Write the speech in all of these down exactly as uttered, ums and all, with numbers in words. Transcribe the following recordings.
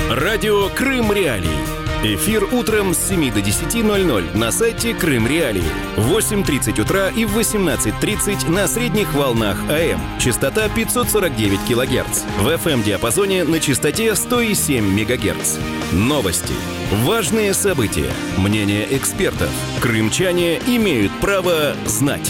Радио «Крым Реалии». Эфир утром с семи до десяти ноль-ноль на сайте Крым Реалии. В восемь тридцать утра и в восемнадцать тридцать на средних волнах АМ. Частота пятьсот сорок девять килогерц. В эф эм-диапазоне на частоте сто семь мегагерц. Новости. Важные события. Мнения экспертов. Крымчане имеют право знать.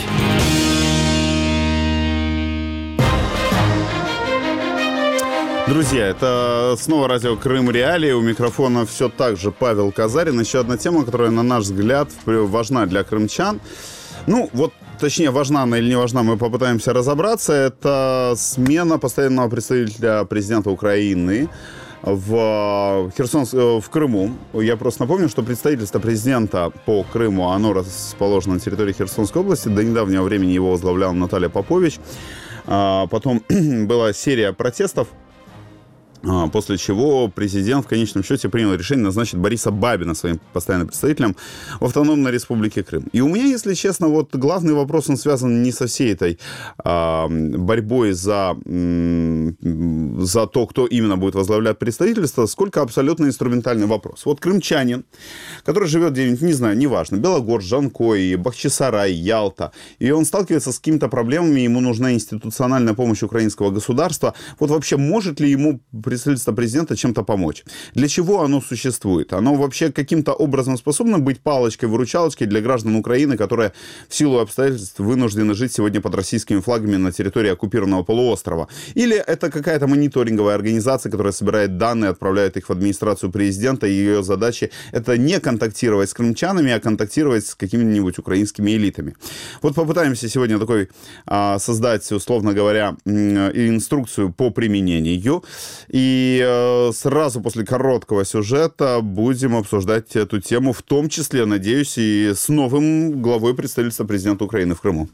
Друзья, это снова радио «Крым Реалии». У микрофона все так же Павел Казарин. Еще одна тема, которая, на наш взгляд, важна для крымчан. Ну, вот, точнее, важна она или не важна, мы попытаемся разобраться. Это смена постоянного представителя президента Украины в, Херсонс... в Крыму. Я просто напомню, что представительство президента по Крыму, оно расположено на территории Херсонской области. До недавнего времени его возглавляла Наталья Попович. Потом была серия протестов, после чего президент в конечном счете принял решение назначить Бориса Бабина своим постоянным представителем в автономной республике Крым. И у меня, если честно, вот главный вопрос, он связан не со всей этой а, борьбой за, м, за то, кто именно будет возглавлять представительство, сколько абсолютно инструментальный вопрос. Вот крымчанин, который живет где-нибудь, не знаю, неважно, Белогорск, Жанкой, Бахчисарай, Ялта, и он сталкивается с какими-то проблемами, ему нужна институциональная помощь украинского государства. Вот вообще может ли ему представительство президента чем-то помочь? Для чего оно существует? Оно вообще каким-то образом способно быть палочкой-выручалочкой для граждан Украины, которые в силу обстоятельств вынуждены жить сегодня под российскими флагами на территории оккупированного полуострова? Или это какая-то мониторинговая организация, которая собирает данные, отправляет их в администрацию президента, и ее задача это не контактировать с крымчанами, а контактировать с какими-нибудь украинскими элитами? Вот попытаемся сегодня такой а, создать, условно говоря, инструкцию по применению. И э, сразу после короткого сюжета будем обсуждать эту тему, в том числе, надеюсь, и с новым главой представительства президента Украины в Крыму.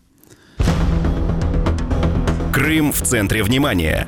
Крым в центре внимания.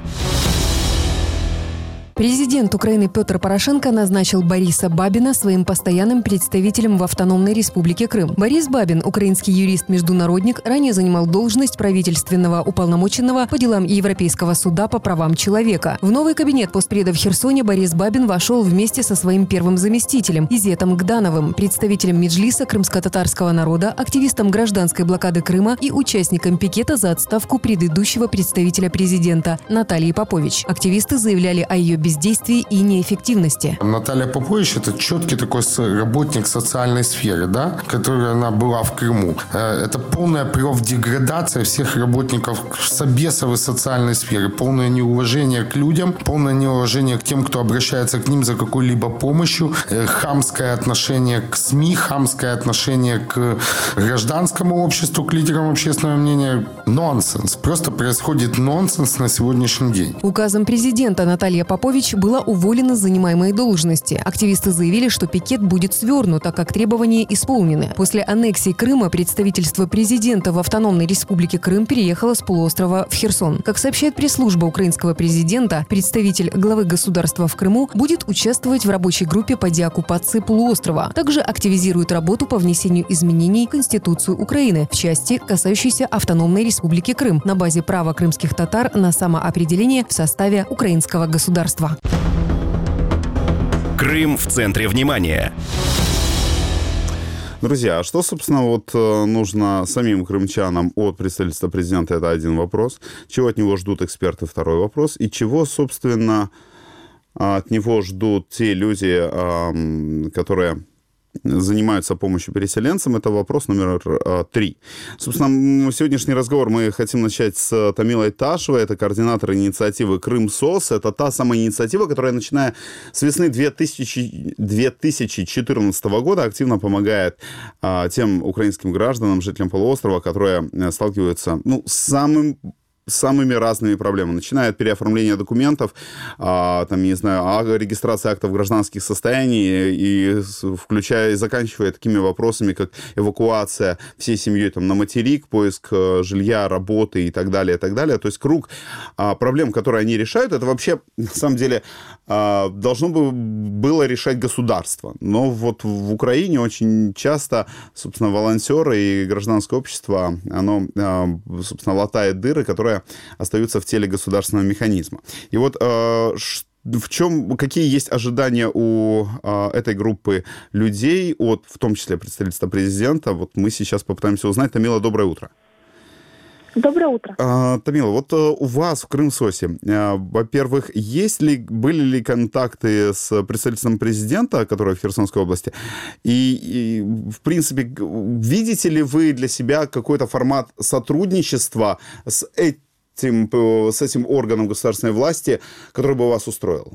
Президент Украины Петр Порошенко назначил Бориса Бабина своим постоянным представителем в автономной республике Крым. Борис Бабин, украинский юрист-международник, ранее занимал должность правительственного уполномоченного по делам Европейского суда по правам человека. В новый кабинет постпреда в Херсоне Борис Бабин вошел вместе со своим первым заместителем Изетом Гдановым, представителем Меджлиса крымско-татарского народа, активистом гражданской блокады Крыма и участником пикета за отставку предыдущего представителя президента Натальи Попович. Активисты заявляли о ее бездействии и неэффективности. Наталья Попович – это четкий такой работник социальной сферы, да, которая она была в Крыму. Это полная профдеградация всех работников собесовой социальной сферы, полное неуважение к людям, полное неуважение к тем, кто обращается к ним за какой-либо помощью, хамское отношение к СМИ, хамское отношение к гражданскому обществу, к лидерам общественного мнения. Нонсенс. Просто происходит нонсенс на сегодняшний день. Указом президента Наталья Попович была уволена с занимаемой должности. Активисты заявили, что пикет будет свернут, так как требования исполнены. После аннексии Крыма представительство президента в автономной республике Крым переехало с полуострова в Херсон. Как сообщает пресс-служба украинского президента, представитель главы государства в Крыму будет участвовать в рабочей группе по деоккупации полуострова. Также активизирует работу по внесению изменений в Конституцию Украины в части, касающейся автономной республики Крым, на базе права крымских татар на самоопределение в составе украинского государства. Крым в центре внимания. Друзья, а что, собственно, вот нужно самим крымчанам от представительства президента? Это один вопрос. Чего от него ждут эксперты? Второй вопрос. И чего, собственно, от него ждут те люди, которые занимаются помощью переселенцам? Это вопрос номер э, три. Собственно, сегодняшний разговор мы хотим начать с Тамилой Ташевой. Это координатор инициативы «Крым-СОС». Это та самая инициатива, которая, начиная с весны две тысячи четырнадцатого года, активно помогает э, тем украинским гражданам, жителям полуострова, которые сталкиваются, ну, с самым самыми разными проблемами, начиная от переоформления документов, а, там, не знаю, регистрации актов гражданских состояний, и включая и заканчивая такими вопросами, как эвакуация всей семьей там, на материк, поиск жилья, работы и так далее, и так далее. То есть круг а, проблем, которые они решают, это вообще, на самом деле, а, должно бы было решать государство. Но вот в Украине очень часто, собственно, волонтеры и гражданское общество, оно, а, собственно, латает дыры, которые остаются в теле государственного механизма. И вот в чем, какие есть ожидания у а, этой группы людей, от, в том числе представительства президента? Вот мы сейчас попытаемся узнать. Тамила, доброе утро. Доброе утро. А, Тамила, вот а, у вас в Крым-СОСе, а, во-первых, есть ли, были ли контакты с представительством президента, которое в Херсонской области? И, и, в принципе, видите ли вы для себя какой-то формат сотрудничества с этим, с этим органом государственной власти, который бы вас устроил?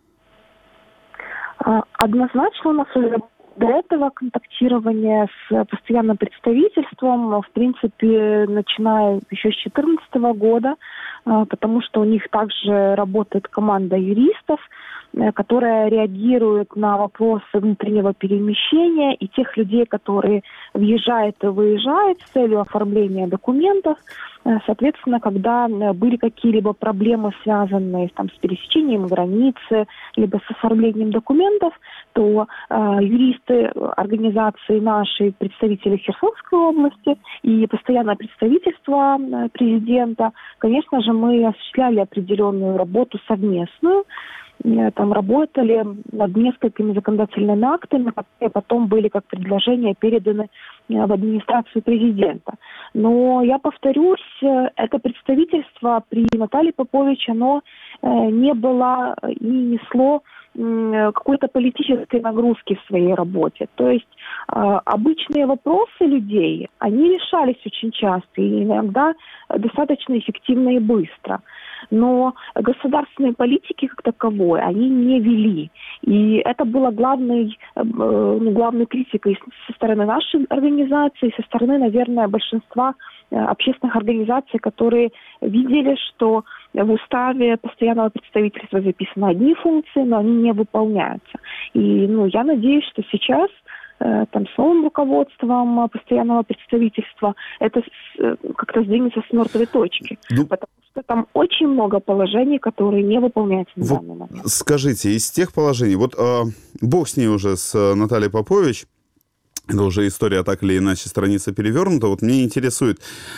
Однозначно у нас уже до этого контактирование с постоянным представительством, в принципе, начиная еще с две тысячи четырнадцатого года, потому что у них также работает команда юристов, которая реагирует на вопросы внутреннего перемещения и тех людей, которые въезжают и выезжают с целью оформления документов. Соответственно, когда были какие-либо проблемы, связанные там, с пересечением границы, либо с оформлением документов, то э, юристы организации нашей, представители Херсонской области и постоянное представительство э, президента, конечно же, мы осуществляли определенную работу совместную, там работали над несколькими законодательными актами, которые потом были как предложения переданы в администрацию президента. Но я повторюсь, это представительство при Наталье Попович, оно не было и не несло какой-то политической нагрузки в своей работе. То есть обычные вопросы людей, они решались очень часто и иногда достаточно эффективно и быстро. Но государственные политики как таковой они не вели. И это было главной, ну, главной критикой со стороны нашей организации, со стороны, наверное, большинства общественных организаций, которые видели, что в уставе постоянного представительства записаны одни функции, но они не выполняются. И ну, я надеюсь, что сейчас там, с новым руководством постоянного представительства это как-то сдвинется с мертвой точки. Ну, потому что там очень много положений, которые не выполняются на вот данный момент. Скажите, из тех положений, вот э, бог с ней уже, с Натальей Попович, это уже история так или иначе, страница перевернута. Вот мне интересует,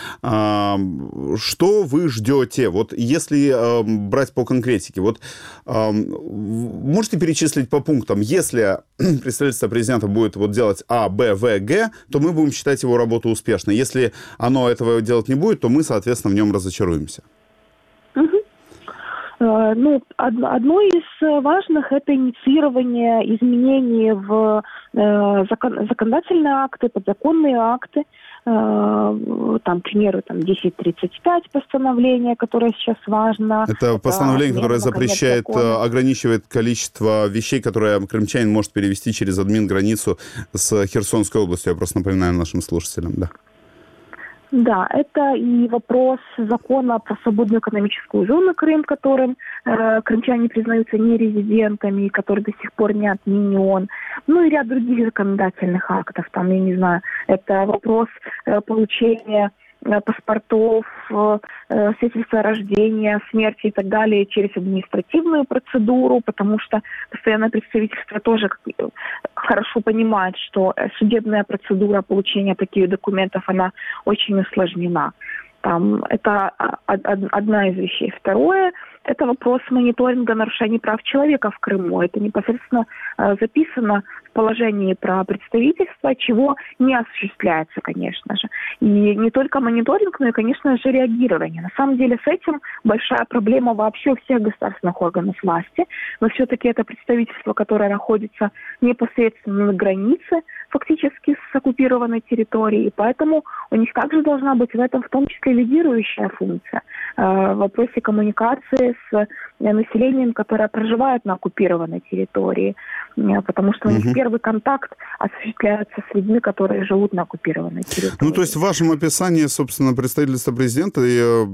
а, что вы ждете? Вот если а, брать по конкретике, вот а, можете перечислить по пунктам, если представительство президента будет вот делать А, Б, В, Г, то мы будем считать его работу успешной. Если оно этого делать не будет, то мы, соответственно, в нем разочаруемся. Ну, одно из важных – это инициирование изменений в закон, законодательные акты, подзаконные акты. Там, к примеру, там, десять тридцать пять постановление, которое сейчас важно. Это постановление, это, которое запрещает, ограничивает количество вещей, которые крымчанин может перевести через админ-границу с Херсонской областью. Я просто напоминаю нашим слушателям, да. Да, это и вопрос закона про свободную экономическую зону Крым, которым э, крымчане признаются нерезидентами, который до сих пор не отменен. Ну и ряд других законодательных актов. Там, я не знаю, это вопрос э, получения э, паспортов, э, свидетельства о рождении, смерти и так далее через административную процедуру, потому что постоянное представительство тоже хорошо понимает, что судебная процедура получения таких документов, она очень усложнена. Там, это одна из вещей. Второе – это вопрос мониторинга нарушений прав человека в Крыму. Это непосредственно записано в положении про представительство, чего не осуществляется, конечно же. И не только мониторинг, но и, конечно же, реагирование. На самом деле с этим большая проблема вообще всех государственных органов власти. Но все-таки это представительство, которое находится непосредственно на границе, фактически с оккупированной территорией. И поэтому у них также должна быть в этом в том числе лидирующая функция в вопросе коммуникации с населением, которое проживает на оккупированной территории, потому что у них угу. первый контакт осуществляется с людьми, которые живут на оккупированной территории. Ну, то есть в вашем описании, собственно, представительство президента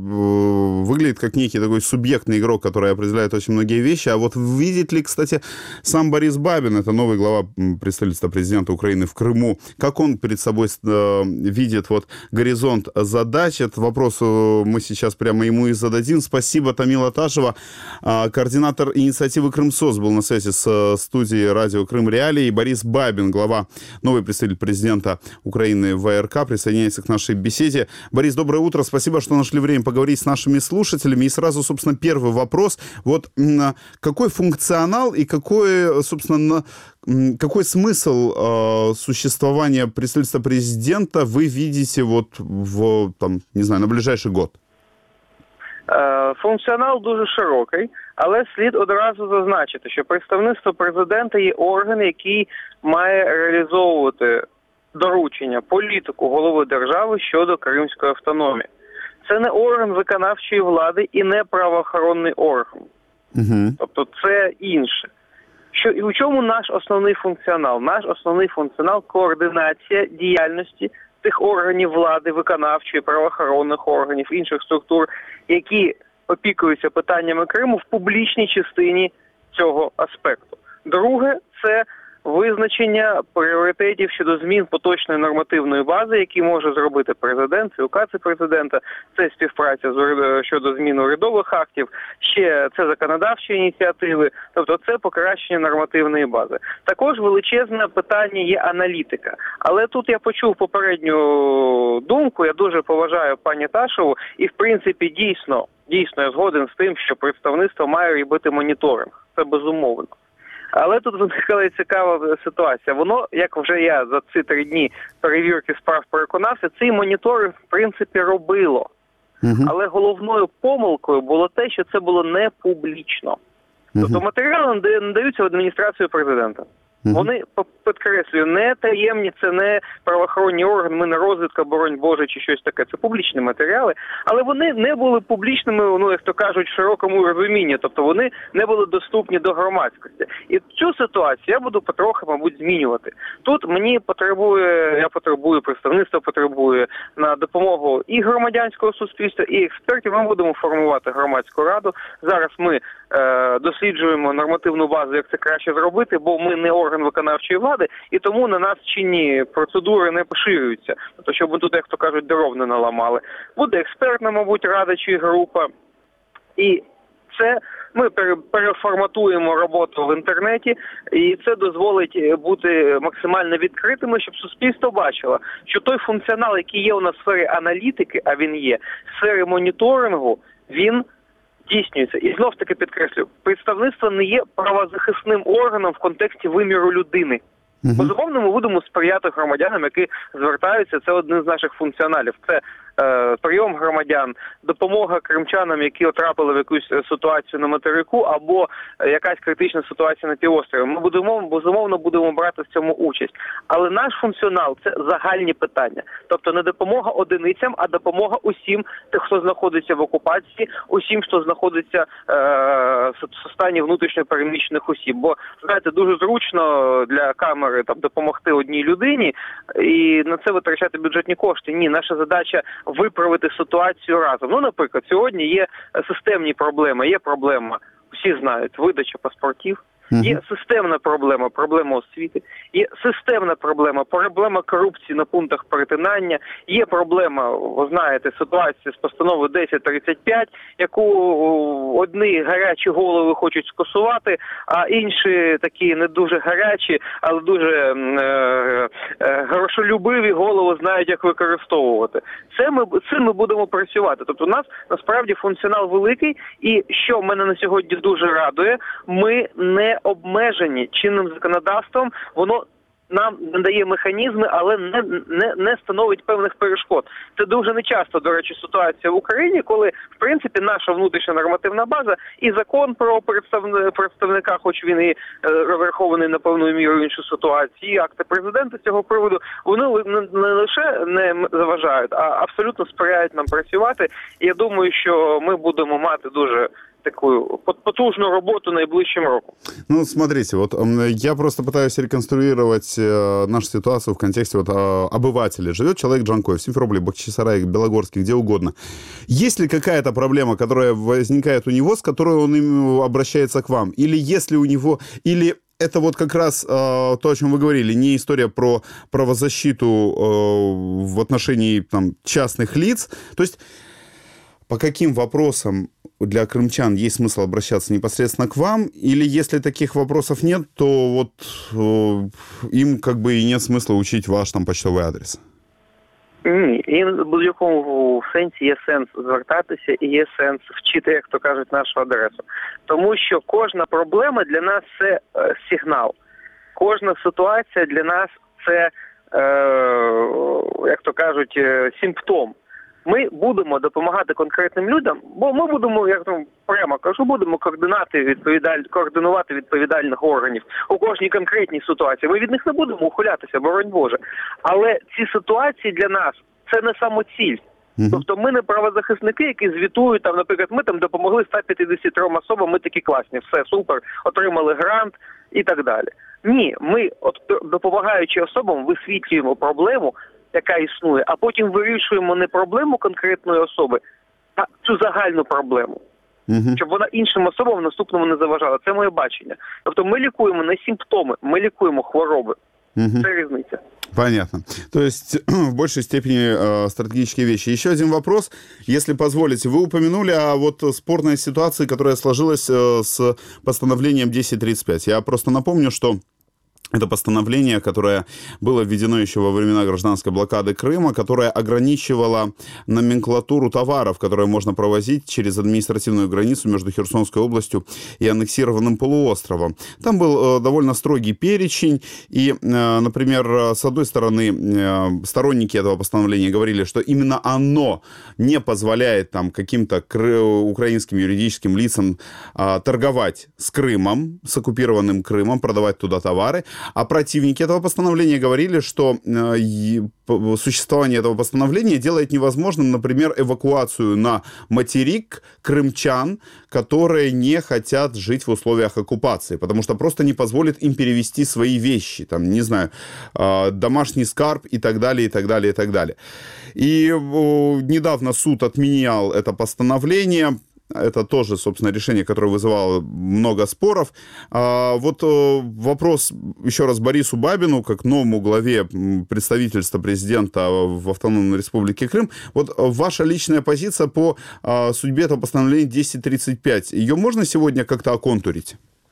выглядит как некий такой субъектный игрок, который определяет очень многие вещи. А вот видит ли, кстати, сам Борис Бабин, это новый глава представительства президента Украины в Крыму, как он перед собой видит вот горизонт задач? Этот вопрос мы сейчас прямо ему и зададим. Спасибо, Тамила Ташева, координатор инициативы Крым-СОС, был на связи с студией студии радио «Крым Реалии» Борис Бабин, глава, новый представитель президента Украины в ВРК, присоединяется к нашей беседе. Борис, доброе утро. Спасибо, что нашли время поговорить с нашими слушателями. И сразу, собственно, первый вопрос. Вот какой функционал и какой, собственно, какой смысл э, существования представительства президента вы видите вот в, там, не знаю, на ближайший год? Функціонал дуже широкий, але слід одразу зазначити, що представництво президента є орган, який має реалізовувати доручення, політику голови держави щодо Кримської автономії. Це не орган виконавчої влади і не правоохоронний орган. Угу. Тобто це інше. Що, і у чому наш основний функціонал? Наш основний функціонал – координація діяльності тих органів влади, виконавчої, правоохоронних органів, інших структур, які опікуються питаннями Криму в публічній частині цього аспекту. Друге – це визначення пріоритетів щодо змін поточної нормативної бази, які може зробити президент, це укази президента, це співпраця щодо змін урядових актів, ще це законодавчі ініціативи, тобто це покращення нормативної бази. Також величезне питання є аналітика. Але тут я почув попередню думку, я дуже поважаю пані Ташеву, і в принципі дійсно, дійсно я згоден з тим, що представництво має робити моніторинг. Це безумовно. Але тут виникла цікава ситуація. Воно, як вже я за ці три дні перевірки справ переконався, цей моніторинг, в принципі, робило. Uh-huh. Але головною помилкою було те, що це було не публічно. Uh-huh. Тобто матеріали надаються в адміністрацію президента. Uh-huh. Вони, підкреслюю, не таємні, це не правоохоронні органи, ми не розвідка, боронь Боже, чи щось таке. Це публічні матеріали, але вони не були публічними, ну, як то кажуть, в широкому розумінні. Тобто вони не були доступні до громадськості. І цю ситуацію я буду потрохи, мабуть, змінювати. Тут мені потребує, я потребую, представництво потребує на допомогу і громадянського суспільства, і експертів. Ми будемо формувати громадську раду. Зараз ми е, досліджуємо нормативну базу, як це краще зробити, бо ми не орган виконавчої влади, і тому на нас чинні процедури не поширюються. Тобто, щоб ми тут, як то кажуть, дров не наламали. Буде експертна, мабуть, рада чи група. І це ми переформатуємо роботу в інтернеті, і це дозволить бути максимально відкритими, щоб суспільство бачило, що той функціонал, який є у нас в сфері аналітики, а він є, в сфері моніторингу, він здійснюється. І знов-таки підкреслю, представництво не є правозахисним органом в контексті виміру людини. Uh-huh. Безумовно, ми будемо сприяти громадянам, які звертаються, це один з наших функціоналів. Це е, прийом громадян, допомога кримчанам, які потрапили в якусь ситуацію на материку, або якась критична ситуація на півострові. Ми будемо, безумовно будемо брати в цьому участь. Але наш функціонал – це загальні питання. Тобто не допомога одиницям, а допомога усім тих, хто знаходиться в окупації, усім, хто знаходиться е, в стані внутрішньо переміщених осіб. Бо, знаєте, дуже зручно для камери там допомогти одній людині і на це витрачати бюджетні кошти. Ні, наша задача виправити ситуацію разом. Ну, наприклад, сьогодні є системні проблеми, є проблема, всі знають, видача паспортів. Є системна проблема, проблема освіти, є системна проблема, проблема корупції на пунктах перетинання, є проблема, ви знаєте, ситуація з постановою десять тридцять п'ять, яку одні гарячі голови хочуть скасувати, а інші такі не дуже гарячі, але дуже е, е, грошолюбиві голови знають, як використовувати. Це ми, цим ми будемо працювати. Тобто у нас насправді функціонал великий, і що мене на сьогодні дуже радує, ми не обмежені чинним законодавством, воно нам надає механізми, але не, не, не становить певних перешкод. Це дуже нечасто, до речі, ситуація в Україні, коли, в принципі, наша внутрішня нормативна база і закон про представника, хоч він і розрахований на певною мірою іншу ситуацію, і акти президента з цього приводу, вони не лише не заважають, а абсолютно сприяють нам працювати. І я думаю, що ми будемо мати дуже такую потужную работу найближчим роком. Ну, смотрите, вот я просто пытаюсь реконструировать нашу ситуацию в контексте вот обывателя. Живет человек в Джанкое, в Симферополе, Бахчисарае, Белогорске, где угодно. Есть ли какая-то проблема, которая возникает у него, с которой он обращается к вам? Или если у него... Или это вот как раз э, то, о чем вы говорили, не история про правозащиту э, в отношении там, частных лиц. То есть по каким вопросам для крымчан есть смысл обращаться непосредственно к вам? Или если таких вопросов нет, то вот э, им как бы и нет смысла учить ваш там почтовый адрес? Ні, і в будь-якому сенсі є сенс звертатися і є сенс вчити, як то кажуть, нашу адресу. Тому що кожна проблема для нас – це е, сигнал. Кожна ситуація для нас – це, е, як то кажуть, е, симптом. Ми будемо допомагати конкретним людям, бо ми будемо, як там прямо кажу, будемо координати відповідаль... координувати відповідальних органів у кожній конкретній ситуації. Ми від них не будемо ухилятися, боронь Боже. Але ці ситуації для нас – це не самоціль. Mm-hmm. Тобто ми не правозахисники, які звітують, там, наприклад, ми там допомогли ста п'ятдесяти трьом особам, ми такі класні, все, супер, отримали грант і так далі. Ні, ми, от, допомагаючи особам, висвітлюємо проблему, яка існує, а потім вирішуємо не проблему конкретної особи, а цю загальну проблему. Uh-huh. Щоб вона іншим особам в наступному не заважала. Це моє бачення. Тобто ми лікуємо не симптоми, мы лікуємо хвороби. Uh-huh. Це різниця. Понятно. То есть в большей степени э, стратегические вещи. Еще один вопрос, если позволите. Вы упомянули о вот спорной ситуации, которая сложилась э, с постановлением десять тридцать пять. Я просто напомню, что это постановление, которое было введено еще во времена гражданской блокады Крыма, которое ограничивало номенклатуру товаров, которые можно провозить через административную границу между Херсонской областью и аннексированным полуостровом. Там был э, довольно строгий перечень, и, э, например, с одной стороны, э, сторонники этого постановления говорили, что именно оно не позволяет там каким-то кры- украинским юридическим лицам э, торговать с Крымом, с оккупированным Крымом, продавать туда товары. А противники этого постановления говорили, что э, существование этого постановления делает невозможным, например, эвакуацию на материк крымчан, которые не хотят жить в условиях оккупации, потому что просто не позволит им перевести свои вещи, там, не знаю, э, домашний скарб и так далее, и так далее, и так далее. И э, недавно суд отменял это постановление. Это тоже, собственно, решение, которое вызывало много споров. А вот вопрос еще раз Борису Бабину, как новому главе представительства президента в Автономной Республике Крым. Вот ваша личная позиция по судьбе этого постановления десять тридцать пять. Ее можно сегодня как-то оконтурить?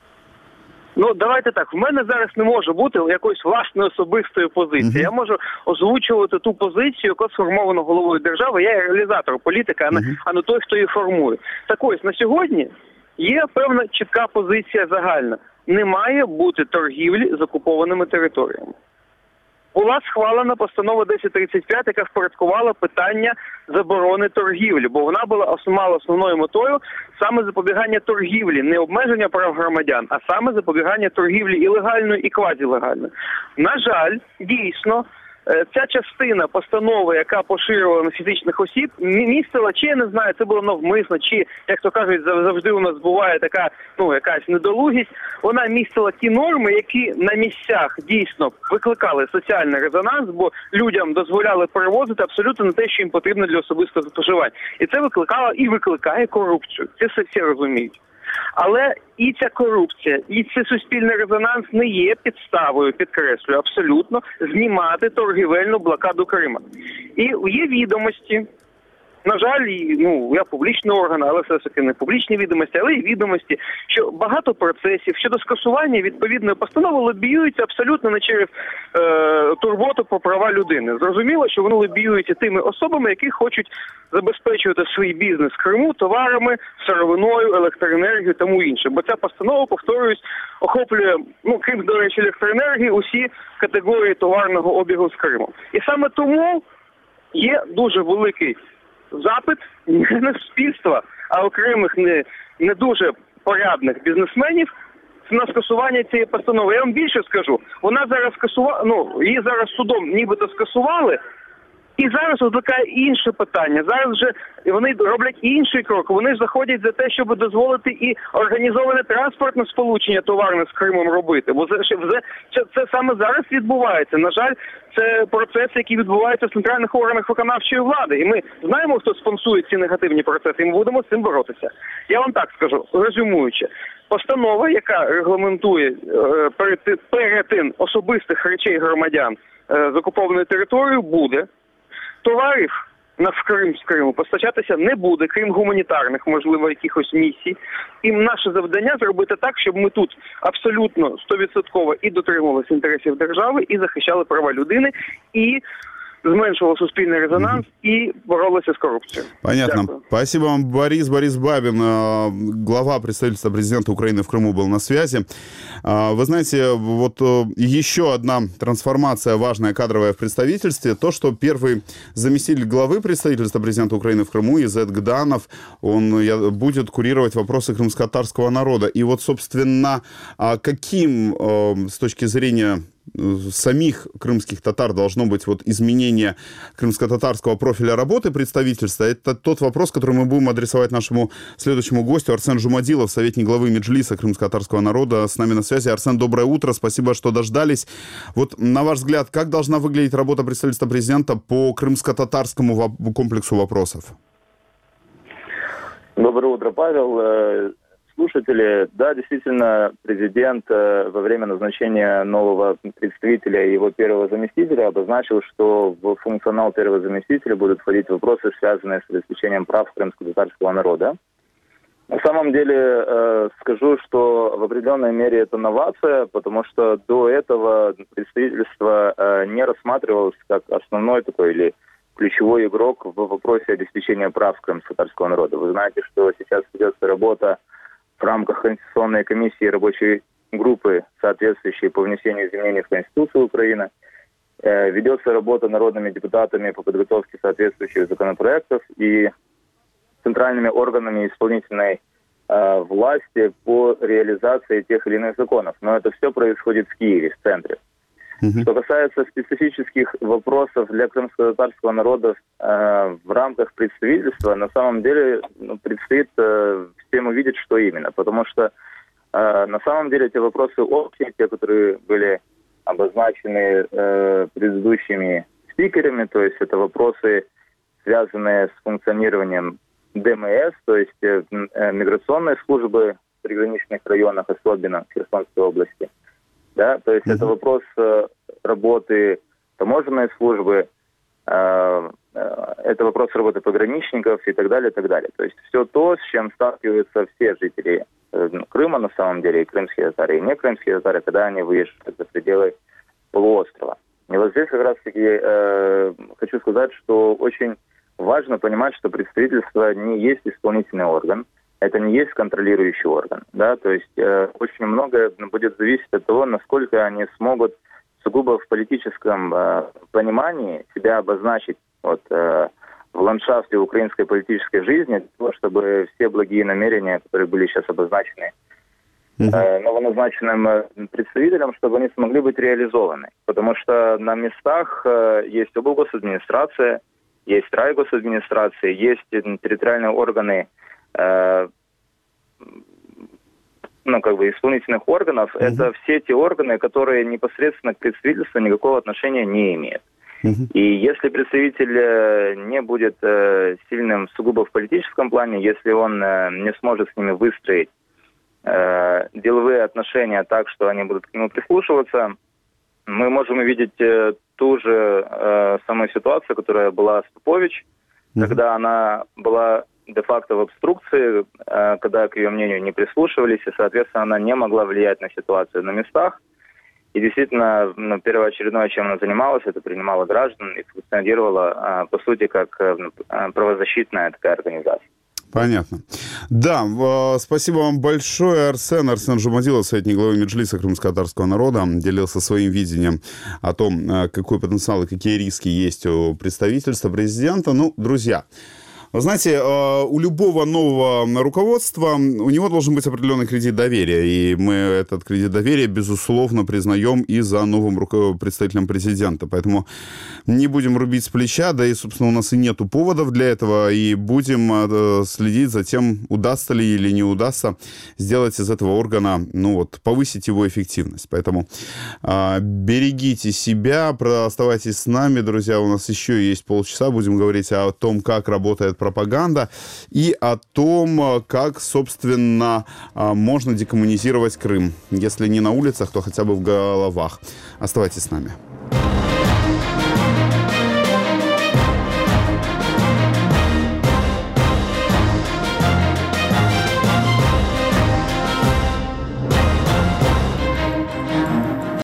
Ну, давайте так, в мене зараз не може бути якоїсь власної особистої позиції. Uh-huh. Я можу озвучувати ту позицію, яка сформована головою держави. Я є реалізатор політики, а не, uh-huh. а не той, хто її формує. Так ось, на сьогодні є певна чітка позиція загальна. Не має бути торгівлі з окупованими територіями. Була схвалена постанова десять тридцять п'ять, яка впорядкувала питання заборони торгівлі, бо вона була мала основною метою саме запобігання торгівлі, не обмеження прав громадян, а саме запобігання торгівлі і легальної, і квазілегальної. На жаль, дійсно, ця частина постанови, яка поширювала на фізичних осіб, містила, чи я не знаю, це було навмисно, чи, як то кажуть, завжди у нас буває така, ну, якась недолугість, вона містила ті норми, які на місцях дійсно викликали соціальний резонанс, бо людям дозволяли перевозити абсолютно не те, що їм потрібно для особистого споживання. І це викликало і викликає корупцію. Це все всі розуміють. Але і ця корупція, і цей суспільний резонанс не є підставою, підкреслюю, абсолютно, знімати торгівельну блокаду Крима. І є відомості, на жаль, ну, я публічний орган, але все ж таки не публічні відомості, але й відомості, що багато процесів щодо скасування відповідної постанови лобіюються абсолютно не через е, турботу про права людини. Зрозуміло, що вони лобіюються тими особами, які хочуть забезпечувати свій бізнес в Криму товарами, сировиною, електроенергією, тому інше. Бо ця постанова, повторююсь, охоплює, ну, крім, до речі, електроенергії, усі категорії товарного обігу з Криму. І саме тому є дуже великий запит не суспільства, а окремих не, не дуже порядних бізнесменів на скасування цієї постанови. Я вам більше скажу, вона зараз скасувала, ну, її зараз судом нібито скасували, і зараз викликає інше питання. Зараз вже вони роблять інший крок. Вони ж заходять за те, щоб дозволити і організоване транспортне сполучення товарне з Кримом робити. Бо це, це, це саме зараз відбувається. На жаль, це процеси, які відбуваються в центральних органах виконавчої влади. І ми знаємо, хто спонсує ці негативні процеси, і ми будемо з цим боротися. Я вам так скажу, резюмуючи. Постанова, яка регламентує е, перетин особистих речей громадян е, з окупованою територією, буде. Товарів на в Крим з Криму постачатися не буде, крім гуманітарних, можливо, якихось місій. І наше завдання зробити так, щоб ми тут абсолютно сто відсотків і дотримувалися інтересів держави, і захищали права людини, і зменшувало суспільний резонанс и боролся с коррупцией. Понятно. Дякую. Спасибо вам, Борис. Борис Бабин, глава представительства президента Украины в Крыму, был на связи. Вы знаете, вот еще одна трансформация важная, кадровая в представительстве, то, что первый заместитель главы представительства президента Украины в Крыму, Изет Гданов, он будет курировать вопросы крымско-татарского народа. И вот, собственно, каким с точки зрения самих крымских татар должно быть вот изменение крымско-татарского профиля работы представительства, это тот вопрос, который мы будем адресовать нашему следующему гостю. Арсен Жумадилов, советник главы Меджлиса крымско-татарского народа, с нами на связи. Арсен, доброе утро, спасибо, что дождались. Вот, на ваш взгляд, как должна выглядеть работа представительства президента по крымско-татарскому комплексу вопросов? Доброе утро, Павел. Слушатели, да, действительно, президент во время назначения нового представителя и его первого заместителя обозначил, что в функционал первого заместителя будут входить вопросы, связанные с обеспечением прав крымско-татарского народа. На самом деле, скажу, что в определенной мере это новация, потому что до этого представительство не рассматривалось как основной такой или ключевой игрок в вопросе обеспечения прав крымско-татарского народа. Вы знаете, что сейчас ведется работа в рамках Конституционной комиссии рабочей группы, соответствующей по внесению изменений в Конституцию Украины. Ведется работа народными депутатами по подготовке соответствующих законопроектов и центральными органами исполнительной э, власти по реализации тех или иных законов. Но это все происходит в Киеве, в центре. Mm-hmm. Что касается специфических вопросов для крымско-татарского народа э, в рамках представительства, на самом деле ну, предстоит э, всем увидеть, что именно. Потому что э, на самом деле эти вопросы общие, те, которые были обозначены э, предыдущими спикерами, то есть это вопросы, связанные с функционированием ДМС, то есть э, э, миграционной службы в приграничных районах, особенно в Херсонской области. Да, то есть mm-hmm. это вопрос э, работы таможенной службы, э, э, это вопрос работы пограничников и так далее, и так далее. То есть все то, с чем сталкиваются все жители э, Крыма на самом деле, и крымские татары, и не крымские татары, когда они выезжают за пределы полуострова. И вот здесь как раз-таки э, хочу сказать, что очень важно понимать, что представительство не есть исполнительный орган, это не есть контролирующий орган, да, то есть э, очень многое будет зависеть от того, насколько они смогут сугубо в политическом э, понимании себя обозначить вот, э, в ландшафте украинской политической жизни, для того, чтобы все благие намерения, которые были сейчас обозначены э, новоназначенным представителем, чтобы они смогли быть реализованы. Потому что на местах э, есть облгосадминистрация, есть райгосадминистрация, есть территориальные органы ну, как бы исполнительных органов, mm-hmm. это все те органы, которые непосредственно к представительству никакого отношения не имеют. Mm-hmm. И если представитель не будет сильным сугубо в политическом плане, если он не сможет с ними выстроить деловые отношения так, что они будут к нему прислушиваться, мы можем увидеть ту же самую ситуацию, которая была с Попович, mm-hmm. когда она была де-факто в обструкции, когда к ее мнению не прислушивались, и, соответственно, она не могла влиять на ситуацию на местах. И действительно, ну, первоочередное, чем она занималась, это принимала граждан и функционировала, по сути, как правозащитная такая организация. Понятно. Да, спасибо вам большое, Арсен. Арсен Жумадилов, советник главы Меджлиса крымско-татарского народа, делился своим видением о том, какой потенциал и какие риски есть у представительства президента. Ну, друзья, вы знаете, у любого нового руководства у него должен быть определенный кредит доверия, и мы этот кредит доверия, безусловно, признаем и за новым представителем президента. Поэтому не будем рубить с плеча, да и, собственно, у нас и нету поводов для этого, и будем следить за тем, удастся ли или не удастся сделать из этого органа, ну вот, повысить его эффективность. Поэтому э, берегите себя, оставайтесь с нами, друзья, у нас еще есть полчаса, будем говорить о том, как работает пропаганда и о том, как, собственно, можно декоммунизировать Крым. Если не на улицах, то хотя бы в головах. Оставайтесь с нами.